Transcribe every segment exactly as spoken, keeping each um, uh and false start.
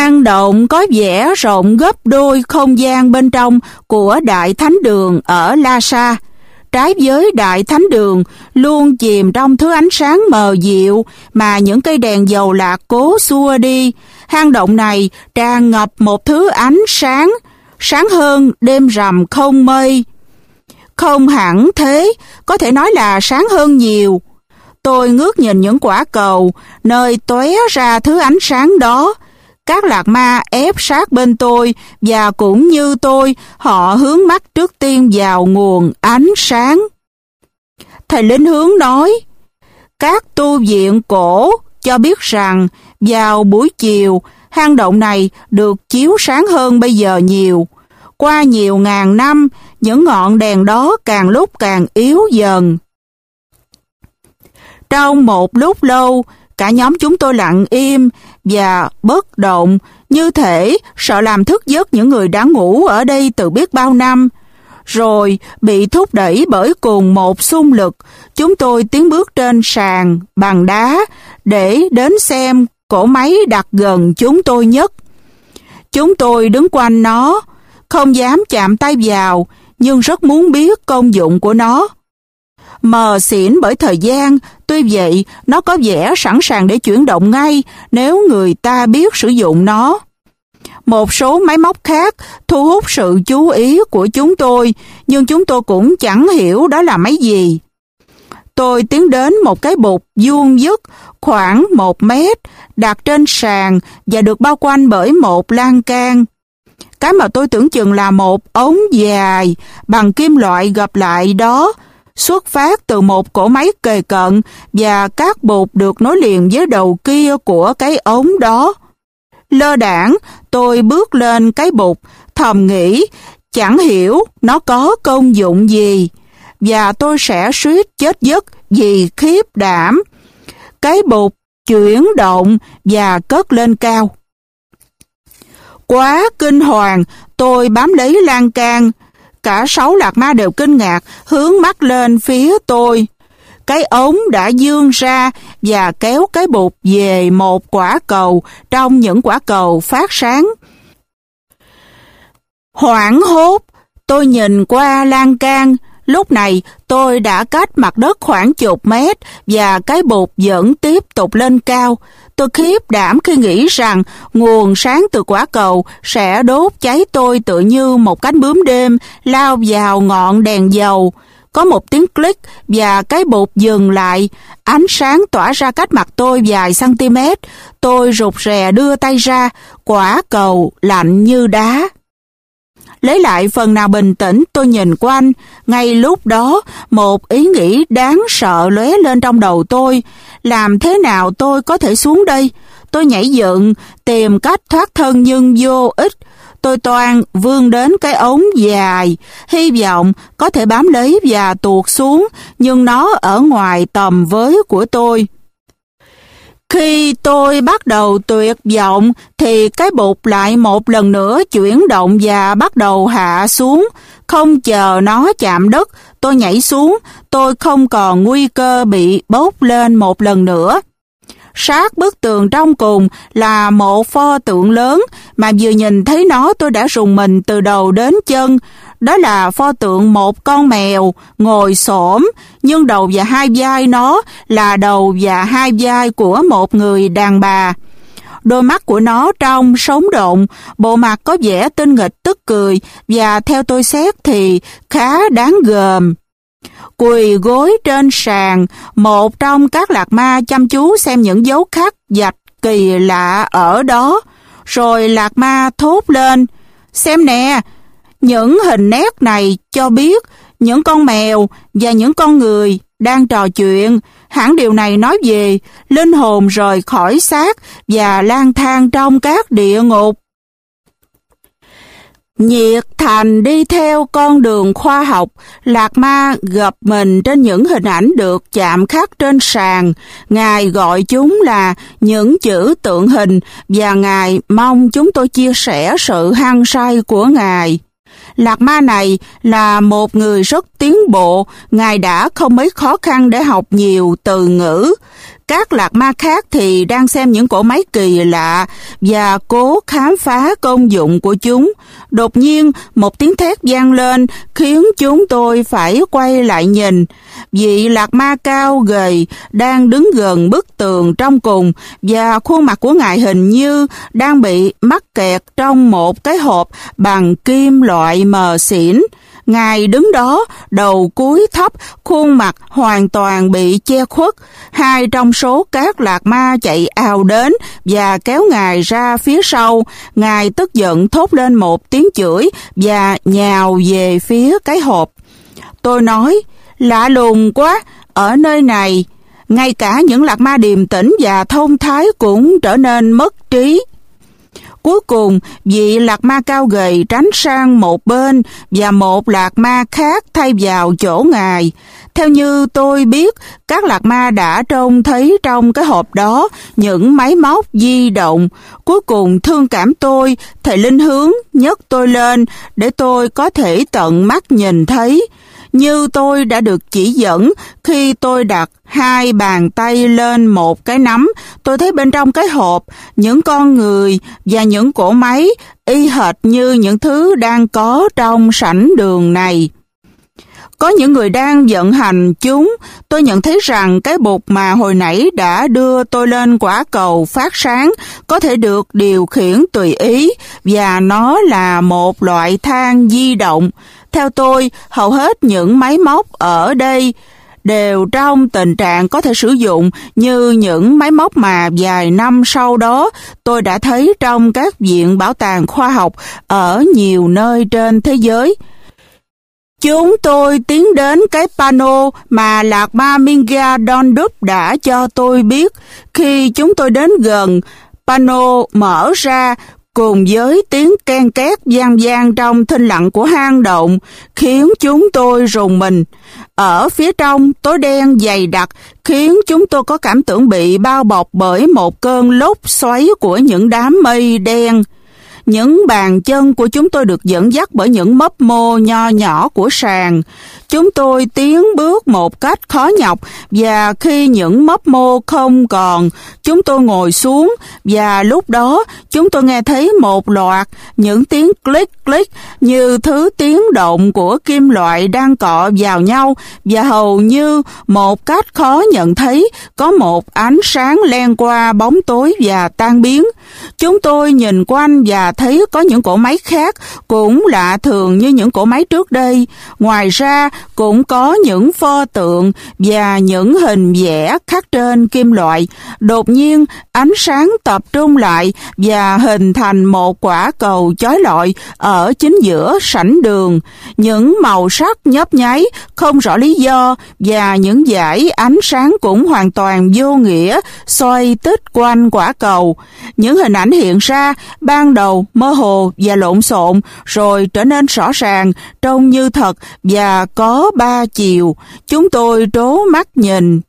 Hang động có vẻ rộng gấp đôi không gian bên trong của Đại Thánh Đường ở Lhasa. Trái với Đại Thánh Đường luôn chìm trong thứ ánh sáng mờ dịu mà những cây đèn dầu lạc cố xua đi, hang động này tràn ngập một thứ ánh sáng, sáng hơn đêm rằm không mây. Không hẳn thế, có thể nói là sáng hơn nhiều. Tôi ngước nhìn những quả cầu, nơi tóe ra thứ ánh sáng đó. Các lạc ma ép sát bên tôi, và cũng như tôi, họ hướng mắt trước tiên vào nguồn ánh sáng. Thầy Linh Hướng nói, các tu viện cổ cho biết rằng vào buổi chiều, hang động này được chiếu sáng hơn bây giờ nhiều. Qua nhiều ngàn năm, những ngọn đèn đó càng lúc càng yếu dần. Trong một lúc lâu, cả nhóm chúng tôi lặng im và bất động, như thể sợ làm thức giấc những người đã ngủ ở đây từ biết bao năm. Rồi, bị thúc đẩy bởi cùng một xung lực, chúng tôi tiến bước trên sàn bằng đá để đến xem cỗ máy đặt gần chúng tôi nhất. Chúng tôi đứng quanh nó, không dám chạm tay vào, nhưng rất muốn biết công dụng của nó. Mờ xỉn bởi thời gian, tuy vậy nó có vẻ sẵn sàng để chuyển động ngay nếu người ta biết sử dụng nó. Một số máy móc khác thu hút sự chú ý của chúng tôi, nhưng chúng tôi cũng chẳng hiểu đó là máy gì. Tôi tiến đến một cái bục vuông vức khoảng một mét, đặt trên sàn và được bao quanh bởi một lan can. Cái mà tôi tưởng chừng là một ống dài bằng kim loại gập lại đó, xuất phát từ một cỗ máy kề cận, và các bột được nối liền với đầu kia của cái ống đó. Lơ đãng, tôi bước lên cái bột, thầm nghĩ, chẳng hiểu nó có công dụng gì, và tôi sẽ suýt chết giấc vì khiếp đảm. Cái bột chuyển động và cất lên cao. Quá kinh hoàng, tôi bám lấy lan can. Cả sáu lạc ma đều kinh ngạc, hướng mắt lên phía tôi. Cái ống đã vươn ra và kéo cái bột về một quả cầu trong những quả cầu phát sáng. Hoảng hốt, tôi nhìn qua lan can. Lúc này tôi đã cách mặt đất khoảng chục mét và cái bột vẫn tiếp tục lên cao. Tôi khiếp đảm khi nghĩ rằng nguồn sáng từ quả cầu sẽ đốt cháy tôi tựa như một cánh bướm đêm lao vào ngọn đèn dầu. Có một tiếng click và cái bột dừng lại. Ánh sáng tỏa ra cách mặt tôi vài cm. Tôi rụt rè đưa tay ra, quả cầu lạnh như đá. Lấy lại phần nào bình tĩnh, tôi nhìn quanh. Ngay lúc đó, một ý nghĩ đáng sợ lóe lên trong đầu tôi. Làm thế nào tôi có thể xuống đây? Tôi nhảy dựng, tìm cách thoát thân nhưng vô ích. Tôi toan vươn đến cái ống dài, hy vọng có thể bám lấy và tuột xuống, nhưng nó ở ngoài tầm với của tôi. Khi tôi bắt đầu tuyệt vọng, thì cái bột lại một lần nữa chuyển động và bắt đầu hạ xuống. Không chờ nó chạm đất, tôi nhảy xuống, tôi không còn nguy cơ bị bốc lên một lần nữa. Sát bức tường trong cùng là một pho tượng lớn mà vừa nhìn thấy nó tôi đã rùng mình từ đầu đến chân. Đó là pho tượng một con mèo ngồi xổm, nhưng đầu và hai vai nó là đầu và hai vai của một người đàn bà. Đôi mắt của nó trong sống động, bộ mặt có vẻ tinh nghịch tức cười và theo tôi xét thì khá đáng gờm. Quỳ gối trên sàn, một trong các lạc ma chăm chú xem những dấu khắc vạch kỳ lạ ở đó. Rồi lạc ma thốt lên, xem nè, những hình nét này cho biết những con mèo và những con người đang trò chuyện. Hẳn điều này nói về linh hồn rời khỏi xác và lang thang trong các địa ngục. Nhiệt thành đi theo con đường khoa học, lạc ma gặp mình trên những hình ảnh được chạm khắc trên sàn. Ngài gọi chúng là những chữ tượng hình và Ngài mong chúng tôi chia sẻ sự hăng say của Ngài. Lạc ma này là một người rất tiến bộ, Ngài đã không mấy khó khăn để học nhiều từ ngữ. Các lạc ma khác thì đang xem những cỗ máy kỳ lạ và cố khám phá công dụng của chúng. Đột nhiên, một tiếng thét vang lên khiến chúng tôi phải quay lại nhìn. Vị lạc ma cao gầy đang đứng gần bức tường trong cùng và khuôn mặt của ngài hình như đang bị mắc kẹt trong một cái hộp bằng kim loại mờ xỉn. Ngài đứng đó, đầu cúi thấp, khuôn mặt hoàn toàn bị che khuất. Hai trong số các lạc ma chạy ào đến và kéo Ngài ra phía sau. Ngài tức giận thốt lên một tiếng chửi và nhào về phía cái hộp. Tôi nói, lạ lùng quá, ở nơi này, ngay cả những lạc ma điềm tĩnh và thông thái cũng trở nên mất trí. Cuối cùng, vị lạc ma cao gầy tránh sang một bên và một lạc ma khác thay vào chỗ Ngài. Theo như tôi biết, các lạc ma đã trông thấy trong cái hộp đó những máy móc di động. Cuối cùng thương cảm tôi, thầy linh hướng nhấc tôi lên để tôi có thể tận mắt nhìn thấy. Như tôi đã được chỉ dẫn, khi tôi đặt hai bàn tay lên một cái nắm, tôi thấy bên trong cái hộp những con người và những cỗ máy y hệt như những thứ đang có trong sảnh đường này. Có những người đang vận hành chúng. Tôi nhận thấy rằng cái bụt mà hồi nãy đã đưa tôi lên quả cầu phát sáng có thể được điều khiển tùy ý và nó là một loại thang di động. Theo tôi, hầu hết những máy móc ở đây đều trong tình trạng có thể sử dụng như những máy móc mà vài năm sau đó tôi đã thấy trong các viện bảo tàng khoa học ở nhiều nơi trên thế giới. Chúng tôi tiến đến cái pano mà lạc ma Minga Dondup đã cho tôi biết. Khi chúng tôi đến gần, pano mở ra cùng với tiếng ken két vang vang trong thinh lặng của hang động, khiến chúng tôi rùng mình. Ở phía trong, tối đen dày đặc, khiến chúng tôi có cảm tưởng bị bao bọc bởi một cơn lốc xoáy của những đám mây đen. Những bàn chân của chúng tôi được dẫn dắt bởi những mấp mô nho nhỏ của sàn. Chúng tôi tiến bước một cách khó nhọc và khi những mấp mô không còn, chúng tôi ngồi xuống và lúc đó chúng tôi nghe thấy một loạt những tiếng click click như thứ tiếng động của kim loại đang cọ vào nhau và hầu như một cách khó nhận thấy có một ánh sáng len qua bóng tối và tan biến. Chúng tôi nhìn quanh và thấy có những cỗ máy khác cũng lạ thường như những cỗ máy trước đây. Ngoài ra, cũng có những pho tượng và những hình vẽ khắc trên kim loại. Đột nhiên, ánh sáng tập trung lại và hình thành một quả cầu chói lọi ở chính giữa sảnh đường. Những màu sắc nhấp nháy, không rõ lý do và những dải ánh sáng cũng hoàn toàn vô nghĩa xoay tích quanh quả cầu. Những hình ảnh hiện ra ban đầu mơ hồ và lộn xộn rồi trở nên rõ ràng, trông như thật và có ba chiều. Chúng tôi trố mắt nhìn.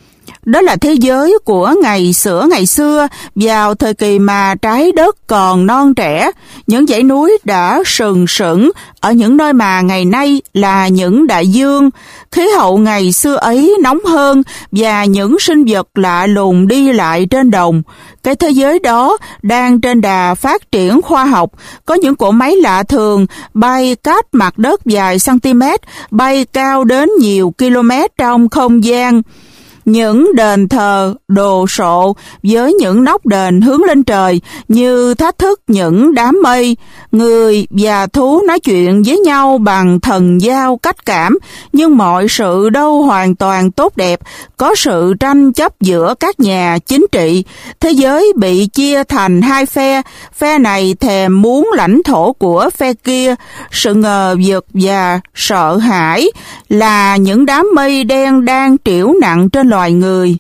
Đó là thế giới của ngày xưa ngày xưa, vào thời kỳ mà trái đất còn non trẻ. Những dãy núi đã sừng sững ở những nơi mà ngày nay là những đại dương. Khí hậu ngày xưa ấy nóng hơn và những sinh vật lạ lùng đi lại trên đồng. Cái thế giới đó đang trên đà phát triển khoa học. Có những cỗ máy lạ thường bay cách mặt đất vài cm, bay cao đến nhiều km trong không gian. Những đền thờ đồ sộ với những nóc đền hướng lên trời như thách thức những đám mây. Người và thú nói chuyện với nhau bằng thần giao cách cảm, nhưng mọi sự đâu hoàn toàn tốt đẹp. Có sự tranh chấp giữa các nhà chính trị. Thế giới bị chia thành hai phe. Phe này thèm muốn lãnh thổ của phe kia. Sự ngờ vực và sợ hãi là những đám mây đen đang trĩu nặng trên loài người.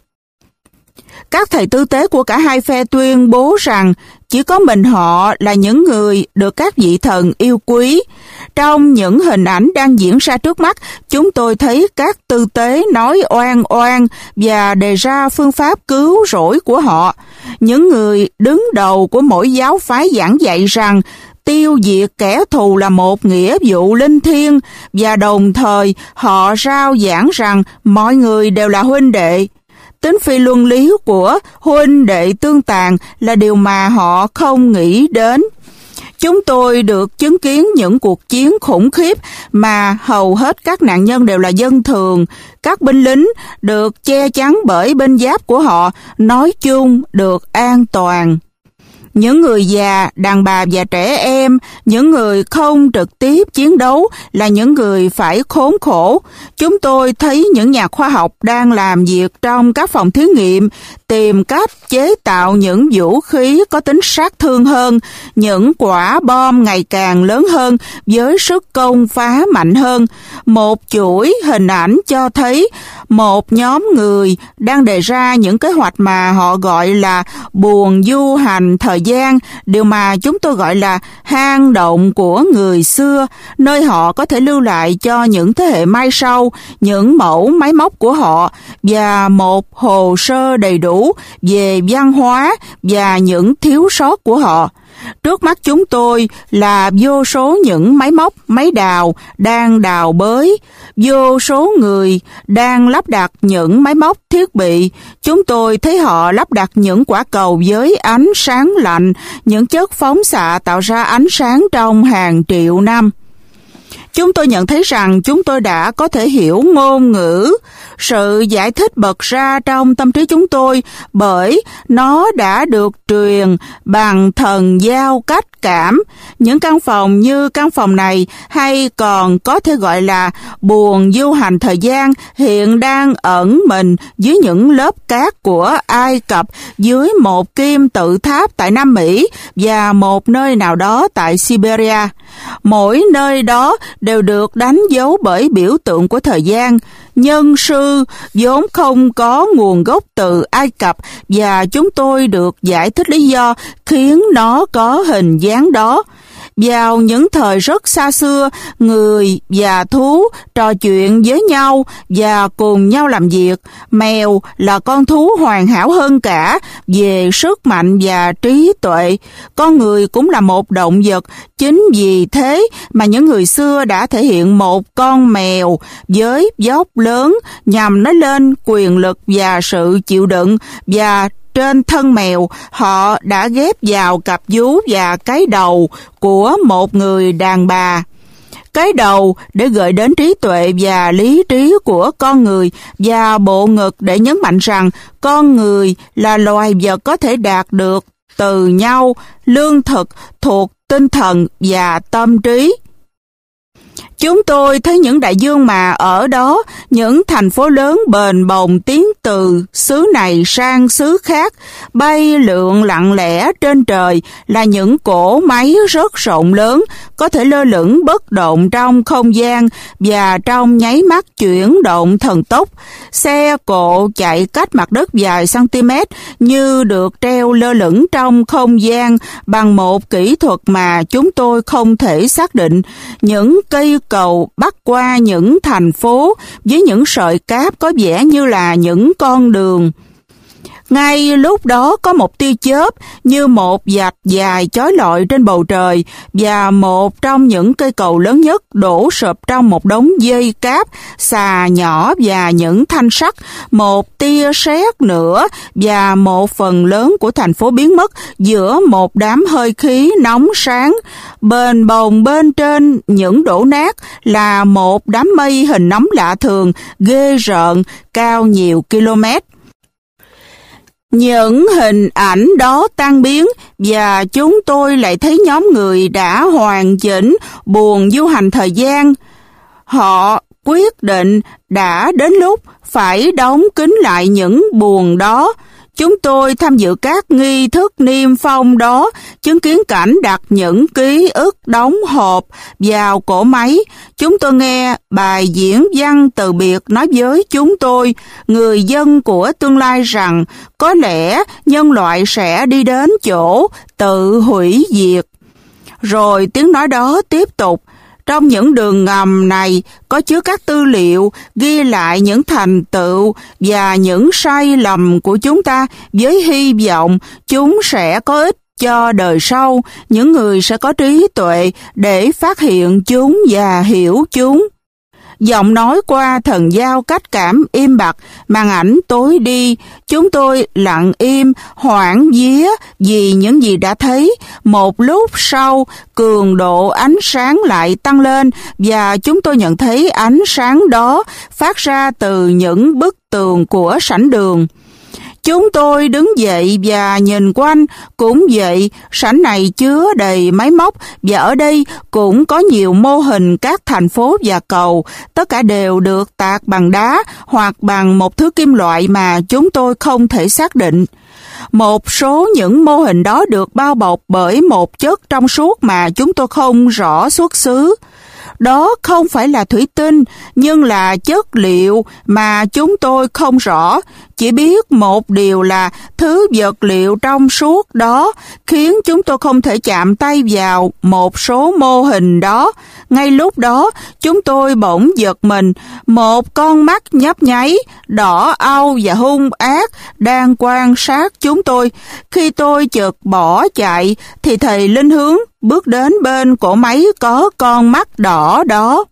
Các thầy tư tế của cả hai phe tuyên bố rằng chỉ có mình họ là những người được các vị thần yêu quý. Trong những hình ảnh đang diễn ra trước mắt, chúng tôi thấy các tư tế nói oan oan và đề ra phương pháp cứu rỗi của họ. Những người đứng đầu của mỗi giáo phái giảng dạy rằng tiêu diệt kẻ thù là một nghĩa vụ linh thiêng và đồng thời họ rao giảng rằng mọi người đều là huynh đệ. tính phi luân lý của huynh đệ tương tàn là điều mà họ không nghĩ đến. Chúng tôi được chứng kiến những cuộc chiến khủng khiếp mà hầu hết các nạn nhân đều là dân thường. Các binh lính được che chắn bởi binh giáp của họ, nói chung được an toàn. Những người già, đàn bà và trẻ em, những người không trực tiếp chiến đấu là những người phải khốn khổ. Chúng tôi thấy những nhà khoa học đang làm việc trong các phòng thí nghiệm, tìm cách chế tạo những vũ khí có tính sát thương hơn, những quả bom ngày càng lớn hơn với sức công phá mạnh hơn. Một chuỗi hình ảnh cho thấy một nhóm người đang đề ra những kế hoạch mà họ gọi là buồng du hành thời gian, điều mà chúng tôi gọi là hang động của người xưa, nơi họ có thể lưu lại cho những thế hệ mai sau những mẫu máy móc của họ và một hồ sơ đầy đủ về văn hóa và những thiếu sót của họ. Trước mắt chúng tôi là vô số những máy móc, máy đào đang đào bới, vô số người đang lắp đặt những máy móc thiết bị. Chúng tôi thấy họ lắp đặt những quả cầu với ánh sáng lạnh, những chất phóng xạ tạo ra ánh sáng trong hàng triệu năm. Chúng tôi nhận thấy rằng chúng tôi đã có thể hiểu ngôn ngữ. Sự giải thích bật ra trong tâm trí chúng tôi bởi nó đã được truyền bằng thần giao cách cảm. Những căn phòng như căn phòng này, hay còn có thể gọi là buồng du hành thời gian, hiện đang ẩn mình dưới những lớp cát của Ai Cập, dưới một kim tự tháp tại Nam Mỹ và một nơi nào đó tại Siberia. Mỗi nơi đó đều được đánh dấu bởi biểu tượng của thời gian. Nhân sư vốn không có nguồn gốc từ Ai Cập và chúng tôi được giải thích lý do khiến nó có hình dáng đó. Vào những thời rất xa xưa, người và thú trò chuyện với nhau và cùng nhau làm việc. Mèo là con thú hoàn hảo hơn cả về sức mạnh và trí tuệ. Con người cũng là một động vật. Chính vì thế mà những người xưa đã thể hiện một con mèo với dốc lớn nhằm nói lên quyền lực và sự chịu đựng, và trên thân mèo, họ đã ghép vào cặp vú và cái đầu của một người đàn bà. Cái đầu để gợi đến trí tuệ và lý trí của con người, và bộ ngực để nhấn mạnh rằng con người là loài vật có thể đạt được từ nhau lương thực thuộc tinh thần và tâm trí. Chúng tôi thấy những đại dương mà ở đó, những thành phố lớn bền bồng tiến từ xứ này sang xứ khác, bay lượn lặng lẽ trên trời là những cỗ máy rất rộng lớn, có thể lơ lửng bất động trong không gian và trong nháy mắt chuyển động thần tốc. Xe cộ chạy cách mặt đất vài cm như được treo lơ lửng trong không gian bằng một kỹ thuật mà chúng tôi không thể xác định. Những cây cầu bắc qua những thành phố với những sợi cáp có vẻ như là những con đường. Ngay lúc đó có một tia chớp như một vạch dài chói lọi trên bầu trời, và một trong những cây cầu lớn nhất đổ sụp trong một đống dây cáp, xà nhỏ và những thanh sắt. Một tia sét nữa và một phần lớn của thành phố biến mất giữa một đám hơi khí nóng sáng. Bền bồng bên trên những đổ nát là một đám mây hình nóng lạ thường, ghê rợn, cao nhiều km. Những hình ảnh đó tan biến và chúng tôi lại thấy nhóm người đã hoàn chỉnh buồng du hành thời gian. Họ quyết định đã đến lúc phải đóng kín lại những buồng đó. Chúng tôi tham dự các nghi thức niêm phong đó, chứng kiến cảnh đặt những ký ức đóng hộp vào cỗ máy. Chúng tôi nghe bài diễn văn từ biệt nói với chúng tôi, người dân của tương lai, rằng có lẽ nhân loại sẽ đi đến chỗ tự hủy diệt. Rồi tiếng nói đó tiếp tục. Trong những đường ngầm này có chứa các tư liệu ghi lại những thành tựu và những sai lầm của chúng ta, với hy vọng chúng sẽ có ích cho đời sau. Những người sẽ có trí tuệ để phát hiện chúng và hiểu chúng. Giọng nói qua thần giao cách cảm im bặt, màn ảnh tối đi. Chúng tôi lặng im, hoảng vía vì những gì đã thấy. Một lúc sau, cường độ ánh sáng lại tăng lên và chúng tôi nhận thấy ánh sáng đó phát ra từ những bức tường của sảnh đường. Chúng tôi đứng dậy và nhìn quanh, cũng vậy, sảnh này chứa đầy máy móc và ở đây cũng có nhiều mô hình các thành phố và cầu, tất cả đều được tạc bằng đá hoặc bằng một thứ kim loại mà chúng tôi không thể xác định. Một số những mô hình đó được bao bọc bởi một chất trong suốt mà chúng tôi không rõ xuất xứ. Đó không phải là thủy tinh, nhưng là chất liệu mà chúng tôi không rõ. Chỉ biết một điều là thứ vật liệu trong suốt đó khiến chúng tôi không thể chạm tay vào một số mô hình đó. Ngay lúc đó, chúng tôi bỗng giật mình. Một con mắt nhấp nháy, đỏ au và hung ác đang quan sát chúng tôi. Khi tôi chợt bỏ chạy, thì thầy Linh Hướng bước đến bên cổ máy có con mắt đỏ đó.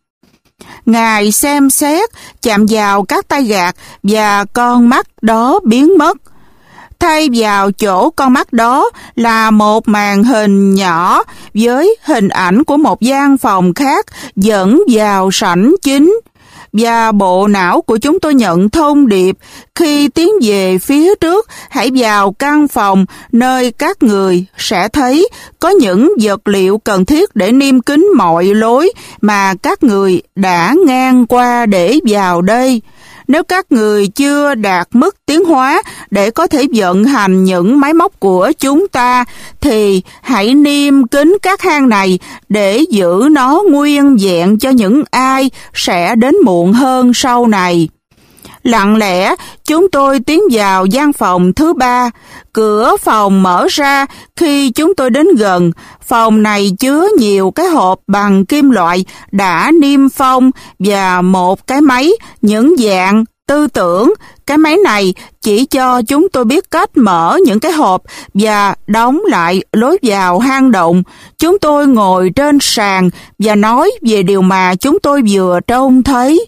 Ngài xem xét, chạm vào các tay gạt và con mắt đó biến mất. Thay vào chỗ con mắt đó là một màn hình nhỏ với hình ảnh của một gian phòng khác dẫn vào sảnh chính. Và bộ não của chúng tôi nhận thông điệp: khi tiến về phía trước, hãy vào căn phòng nơi các người sẽ thấy có những vật liệu cần thiết để niêm kín mọi lối mà các người đã ngang qua để vào đây. Nếu các người chưa đạt mức tiến hóa để có thể vận hành những máy móc của chúng ta, thì hãy niêm kín các hang này để giữ nó nguyên vẹn cho những ai sẽ đến muộn hơn sau này. Lặng lẽ, chúng tôi tiến vào gian phòng thứ ba. Cửa phòng mở ra khi chúng tôi đến gần. Phòng này chứa nhiều cái hộp bằng kim loại đã niêm phong và một cái máy, những dạng tư tưởng. Cái máy này chỉ cho chúng tôi biết cách mở những cái hộp và đóng lại lối vào hang động. Chúng tôi ngồi trên sàn và nói về điều mà chúng tôi vừa trông thấy.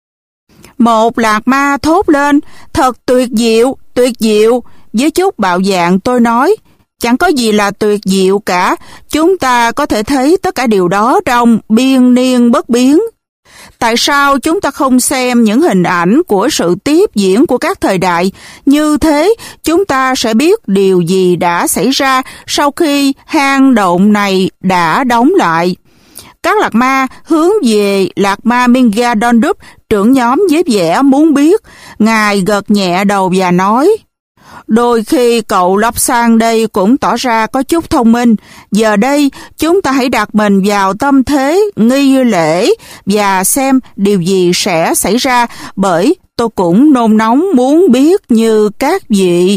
Một lạc ma thốt lên: thật tuyệt diệu, tuyệt diệu. Với chút bạo dạn tôi nói: chẳng có gì là tuyệt diệu cả. Chúng ta có thể thấy tất cả điều đó trong biên niên bất biến. Tại sao chúng ta không xem những hình ảnh của sự tiếp diễn của các thời đại? Như thế, chúng ta sẽ biết điều gì đã xảy ra sau khi hang động này đã đóng lại. Các lạc ma hướng về lạc ma Minga Dondup, trưởng nhóm, với vẻ muốn biết. Ngài gật nhẹ đầu và nói: đôi khi cậu Lobsang đây cũng tỏ ra có chút thông minh. Giờ đây, chúng ta hãy đặt mình vào tâm thế nghi lễ và xem điều gì sẽ xảy ra, bởi tôi cũng nôn nóng muốn biết như các vị.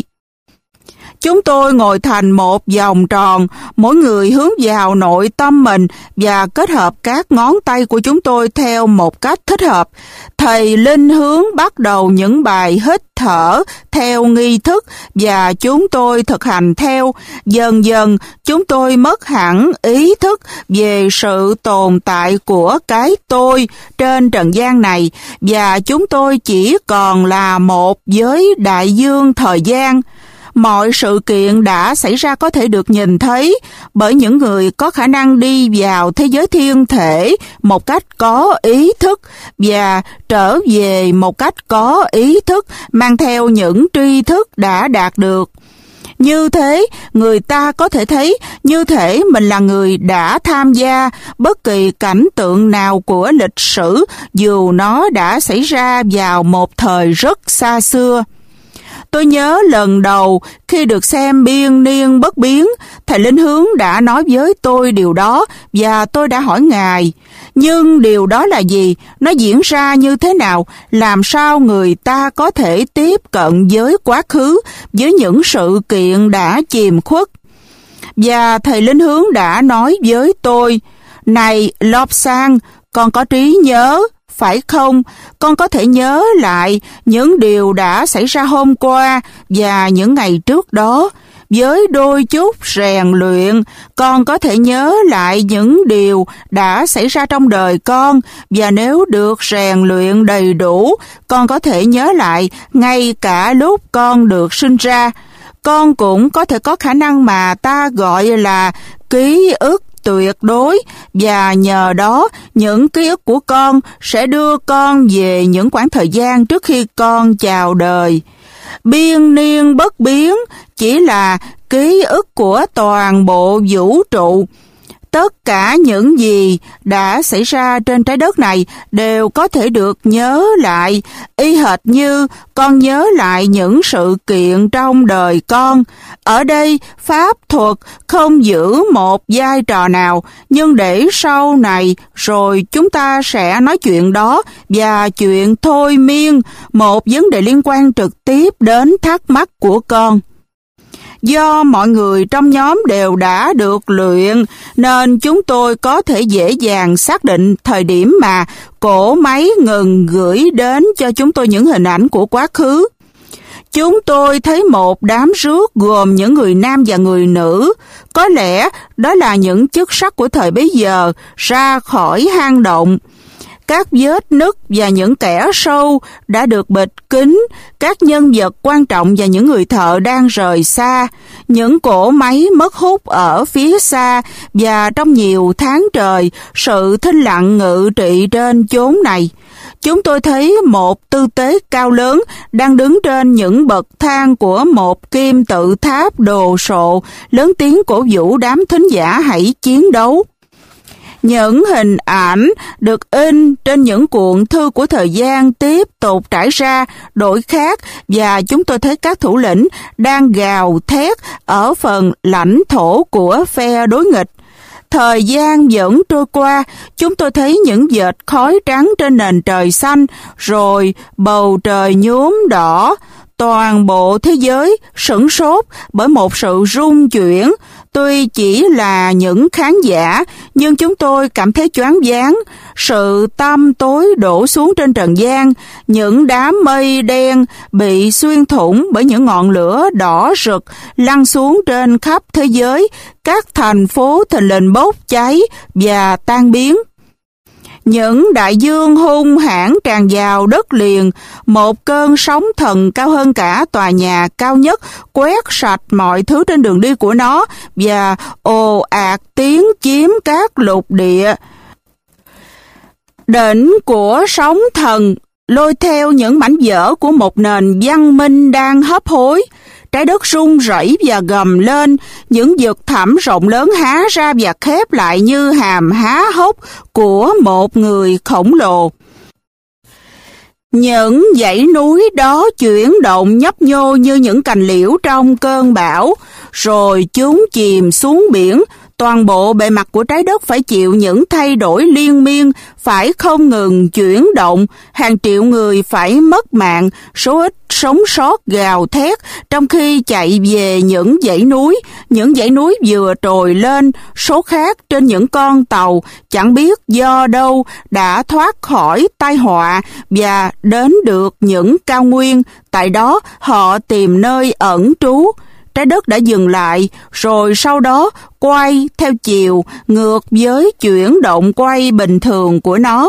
Chúng tôi ngồi thành một vòng tròn, mỗi người hướng vào nội tâm mình và kết hợp các ngón tay của chúng tôi theo một cách thích hợp. Thầy Linh Hướng bắt đầu những bài hít thở theo nghi thức và chúng tôi thực hành theo. Dần dần, chúng tôi mất hẳn ý thức về sự tồn tại của cái tôi trên trần gian này và chúng tôi chỉ còn là một với đại dương thời gian. Mọi sự kiện đã xảy ra có thể được nhìn thấy bởi những người có khả năng đi vào thế giới thiên thể một cách có ý thức và trở về một cách có ý thức, mang theo những tri thức đã đạt được. Như thế, người ta có thể thấy như thể mình là người đã tham gia bất kỳ cảnh tượng nào của lịch sử, dù nó đã xảy ra vào một thời rất xa xưa. Tôi nhớ lần đầu khi được xem biên niên bất biến, thầy Linh Hướng đã nói với tôi điều đó và tôi đã hỏi Ngài: nhưng điều đó là gì? Nó diễn ra như thế nào? Làm sao người ta có thể tiếp cận với quá khứ, với những sự kiện đã chìm khuất? Và thầy Linh Hướng đã nói với tôi: này Lobsang, con có trí nhớ, phải không? Con có thể nhớ lại những điều đã xảy ra hôm qua và những ngày trước đó. với đôi chút rèn luyện, con có thể nhớ lại những điều đã xảy ra trong đời con, và nếu được rèn luyện đầy đủ, con có thể nhớ lại ngay cả lúc con được sinh ra. Con cũng có thể có khả năng mà ta gọi là ký ức tuyệt đối, và nhờ đó những ký ức của con sẽ đưa con về những khoảng thời gian trước khi con chào đời. Biên niên bất biến chỉ là ký ức của toàn bộ vũ trụ. Tất cả những gì đã xảy ra trên trái đất này đều có thể được nhớ lại, y hệt như con nhớ lại những sự kiện trong đời con. Ở đây, pháp thuật không giữ một vai trò nào, nhưng để sau này rồi chúng ta sẽ nói chuyện đó, và chuyện thôi miên, một vấn đề liên quan trực tiếp đến thắc mắc của con. Do mọi người trong nhóm đều đã được luyện, nên chúng tôi có thể dễ dàng xác định thời điểm mà cỗ máy ngừng gửi đến cho chúng tôi những hình ảnh của quá khứ. Chúng tôi thấy một đám rước gồm những người nam và người nữ, có lẽ đó là những chức sắc của thời bấy giờ, ra khỏi hang động. Các vết nứt và những kẽ sâu đã được bịt kín, các nhân vật quan trọng và những người thợ đang rời xa, những cỗ máy mất hút ở phía xa, và trong nhiều tháng trời, sự thinh lặng ngự trị trên chốn này. Chúng tôi thấy một tư tế cao lớn đang đứng trên những bậc thang của một kim tự tháp đồ sộ, lớn tiếng cổ vũ đám thính giả hãy chiến đấu. Những hình ảnh được in trên những cuộn thư của thời gian tiếp tục trải ra đổi khác, và chúng tôi thấy các thủ lĩnh đang gào thét ở phần lãnh thổ của phe đối nghịch. Thời gian vẫn trôi qua, chúng tôi thấy những vệt khói trắng trên nền trời xanh, rồi bầu trời nhuốm đỏ. Toàn bộ thế giới sửng sốt bởi một sự rung chuyển. Tuy chỉ là những khán giả, nhưng chúng tôi cảm thấy choáng váng. Sự tăm tối đổ xuống trên trần gian, những đám mây đen bị xuyên thủng bởi những ngọn lửa đỏ rực lăn xuống trên khắp thế giới. Các thành phố thình lình bốc cháy và tan biến. Những đại dương hung hãn tràn vào đất liền, một cơn sóng thần cao hơn cả tòa nhà cao nhất quét sạch mọi thứ trên đường đi của nó, và ồ ạt tiếng chiếm các lục địa. Đỉnh của sóng thần lôi theo những mảnh vỡ của một nền văn minh đang hấp hối. Trái đất rung rẩy và gầm lên, những vực thẳm rộng lớn há ra và khép lại như hàm há hốc của một người khổng lồ. Những dãy núi đó chuyển động nhấp nhô như những cành liễu trong cơn bão, rồi chúng chìm xuống biển. Toàn bộ bề mặt của trái đất phải chịu những thay đổi liên miên, phải không ngừng chuyển động, hàng triệu người phải mất mạng, số ít sống sót gào thét trong khi chạy về những dãy núi, những dãy núi vừa trồi lên, số khác trên những con tàu chẳng biết do đâu đã thoát khỏi tai họa và đến được những cao nguyên, tại đó họ tìm nơi ẩn trú. Trái đất đã dừng lại, rồi sau đó quay theo chiều ngược với chuyển động quay bình thường của nó.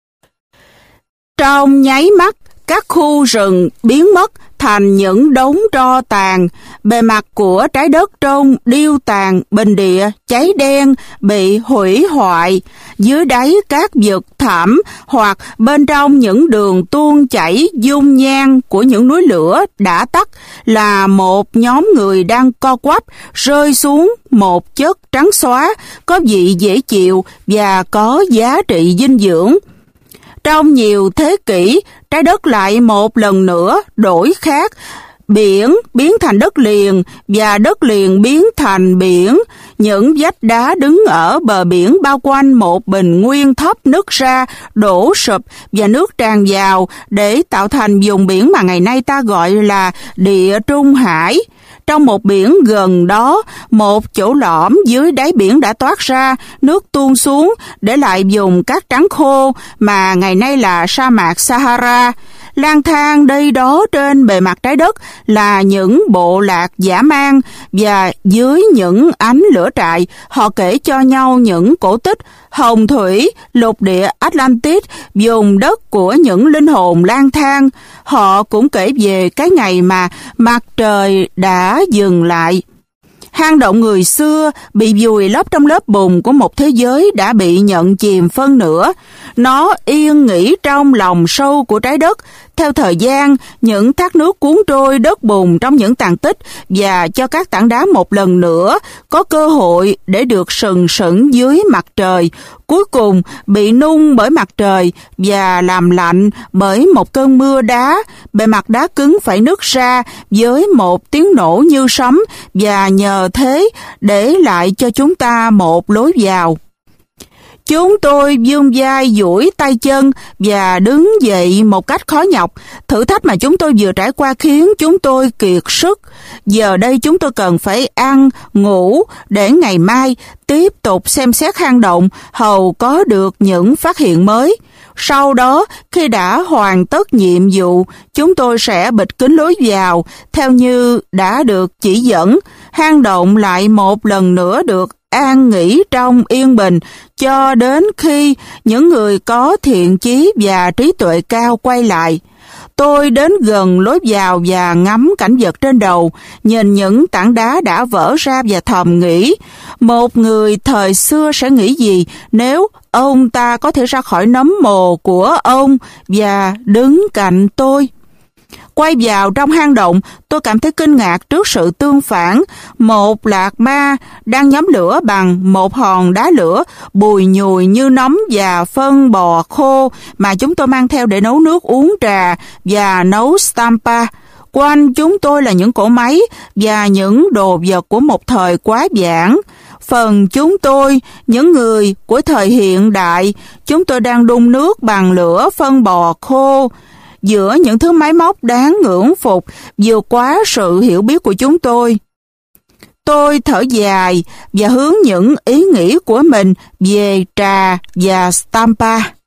Trong nháy mắt, các khu rừng biến mất thành những đống tro tàn, bề mặt của trái đất trông điêu tàn, bình địa, cháy đen, bị hủy hoại. Dưới đáy các vực thẳm hoặc bên trong những đường tuôn chảy dung nham của những núi lửa đã tắt là một nhóm người đang co quắp rơi xuống một chất trắng xóa, có vị dễ chịu và có giá trị dinh dưỡng. Trong nhiều thế kỷ, trái đất lại một lần nữa đổi khác. Biển biến thành đất liền và đất liền biến thành biển. Những vách đá đứng ở bờ biển bao quanh một bình nguyên thấp nứt ra, đổ sụp và nước tràn vào để tạo thành vùng biển mà ngày nay ta gọi là Địa Trung Hải. Trong một biển gần đó, một chỗ lõm dưới đáy biển đã toát ra, nước tuôn xuống, để lại vùng cát trắng khô mà ngày nay là sa mạc Sahara. lang thang đây đó trên bề mặt trái đất là những bộ lạc dã man, và dưới những ánh lửa trại, họ kể cho nhau những cổ tích hồng thủy, lục địa Atlantis, vùng đất của những linh hồn lang thang. Họ cũng kể về cái ngày mà mặt trời đã dừng lại. Hang động người xưa bị vùi lấp trong lớp bùn của một thế giới đã bị nhận chìm phân nửa. Nó yên nghỉ trong lòng sâu của trái đất. Theo thời gian, những thác nước cuốn trôi đất bùn trong những tàn tích và cho các tảng đá một lần nữa có cơ hội để được sừng sững dưới mặt trời, cuối cùng bị nung bởi mặt trời và làm lạnh bởi một cơn mưa đá. Bề mặt đá cứng phải nứt ra với một tiếng nổ như sấm, và nhờ thế để lại cho chúng ta một lối vào. Chúng tôi vươn vai duỗi tay chân và đứng dậy một cách khó nhọc. Thử thách mà chúng tôi vừa trải qua khiến chúng tôi kiệt sức. Giờ đây chúng tôi cần phải ăn, ngủ để ngày mai tiếp tục xem xét hang động, hầu có được những phát hiện mới. Sau đó, khi đã hoàn tất nhiệm vụ, chúng tôi sẽ bịt kín lối vào theo như đã được chỉ dẫn. Hang động lại một lần nữa được an nghỉ trong yên bình cho đến khi những người có thiện chí và trí tuệ cao quay lại. Tôi đến gần lối vào và ngắm cảnh vật trên đầu, nhìn những tảng đá đã vỡ ra và thầm nghĩ, một người thời xưa sẽ nghĩ gì nếu ông ta có thể ra khỏi nấm mồ của ông và đứng cạnh tôi. Quay vào trong hang động, tôi cảm thấy kinh ngạc trước sự tương phản. Một lạc ma đang nhóm lửa bằng một hòn đá lửa bùi nhùi như nấm và phân bò khô mà chúng tôi mang theo để nấu nước uống trà và nấu stampa. Quanh chúng tôi là những cỗ máy và những đồ vật của một thời quá vãng. Phần chúng tôi, những người của thời hiện đại, chúng tôi đang đun nước bằng lửa phân bò khô. Giữa những thứ máy móc đáng ngưỡng phục vượt quá sự hiểu biết của chúng tôi. Tôi thở dài và hướng những ý nghĩ của mình về trà và stampa.